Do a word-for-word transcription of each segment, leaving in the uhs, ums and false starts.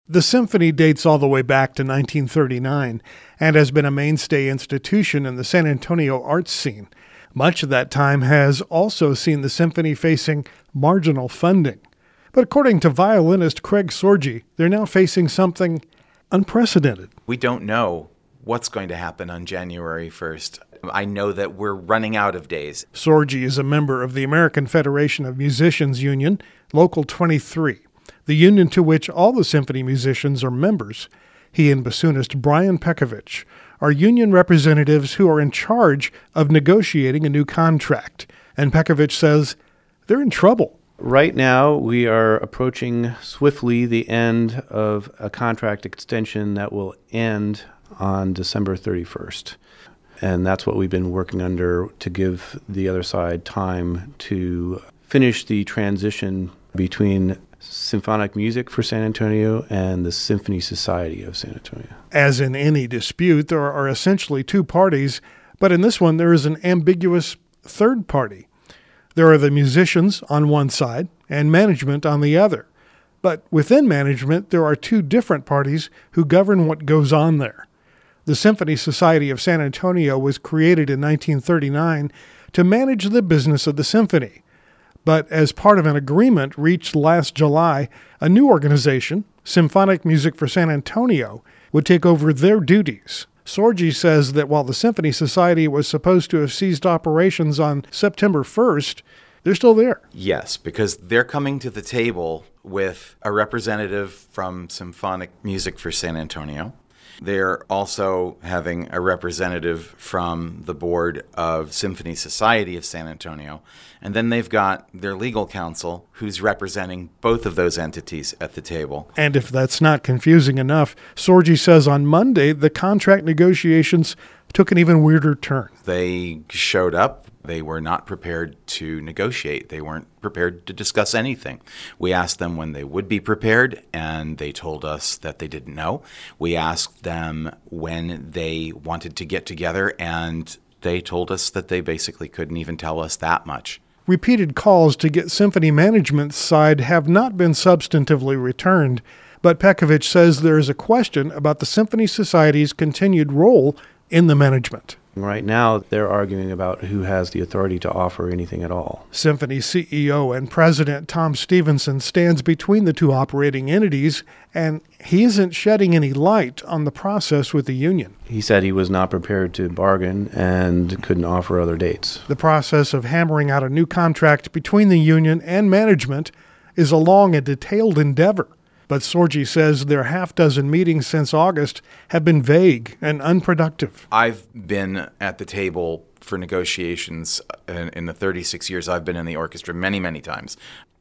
The symphony dates all the way back to nineteen thirty-nine and has been a mainstay institution in the San Antonio arts scene. Much of that time has also seen the symphony facing marginal funding. But according to violinist Craig Sorgi, they're now facing something unprecedented. We don't know what's going to happen on January first. I know that we're running out of days. Sorgi is a member of the American Federation of Musicians Union, Local twenty-three, the union to which all the symphony musicians are members. He and bassoonist Brian Pekovich are union representatives who are in charge of negotiating a new contract. And Pekovich says they're in trouble. Right now, we are approaching swiftly the end of a contract extension that will end on December thirty-first. And that's what we've been working under to give the other side time to finish the transition between Symphonic Music for San Antonio and the Symphony Society of San Antonio. As in any dispute, there are essentially two parties, but in this one there is an ambiguous third party. There are the musicians on one side and management on the other. But within management, there are two different parties who govern what goes on there. The Symphony Society of San Antonio was created in nineteen thirty-nine to manage the business of the symphony. But as part of an agreement reached last July, a new organization, Symphonic Music for San Antonio, would take over their duties. Sorgi says that while the Symphony Society was supposed to have ceased operations on September first, they're still there. Yes, because they're coming to the table with a representative from Symphonic Music for San Antonio. They're also having a representative from the board of Symphony Society of San Antonio. And then they've got their legal counsel who's representing both of those entities at the table. And if that's not confusing enough, Sorgi says on Monday the contract negotiations took an even weirder turn. They showed up. They were not prepared to negotiate. They weren't prepared to discuss anything. We asked them when they would be prepared, and they told us that they didn't know. We asked them when they wanted to get together, and they told us that they basically couldn't even tell us that much. Repeated calls to get symphony management's side have not been substantively returned, but Pekovich says there is a question about the Symphony Society's continued role in the management. Right now, they're arguing about who has the authority to offer anything at all. Symphony C E O and President Tom Stevenson stands between the two operating entities, and he isn't shedding any light on the process with the union. He said he was not prepared to bargain and couldn't offer other dates. The process of hammering out a new contract between the union and management is a long and detailed endeavor. But Sorgi says their half-dozen meetings since August have been vague and unproductive. I've been at the table for negotiations in, in the thirty-six years I've been in the orchestra many, many times.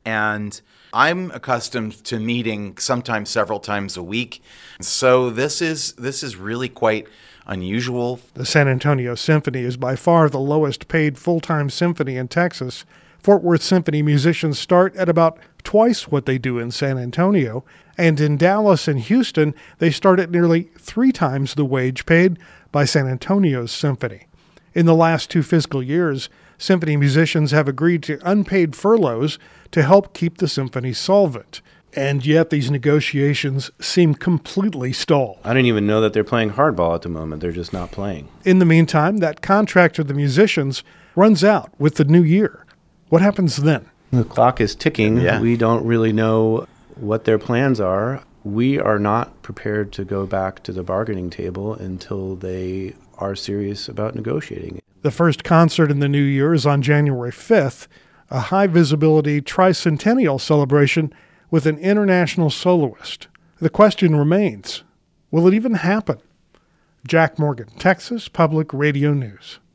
And I'm accustomed to meeting sometimes several times a week. So this is this is really quite unusual. The San Antonio Symphony is by far the lowest paid full-time symphony in Texas. Fort Worth Symphony musicians start at about twice what they do in San Antonio, and in Dallas and Houston, they start at nearly three times the wage paid by San Antonio's symphony. In the last two fiscal years, symphony musicians have agreed to unpaid furloughs to help keep the symphony solvent. And yet these negotiations seem completely stalled. I didn't even know that they're playing hardball at the moment. They're just not playing. In the meantime, that contract with the musicians runs out with the new year. What happens then? The clock is ticking. Yeah. We don't really know what their plans are. We are not prepared to go back to the bargaining table until they are serious about negotiating. The first concert in the new year is on January fifth, a high-visibility tricentennial celebration with an international soloist. The question remains, will it even happen? Jack Morgan, Texas Public Radio News.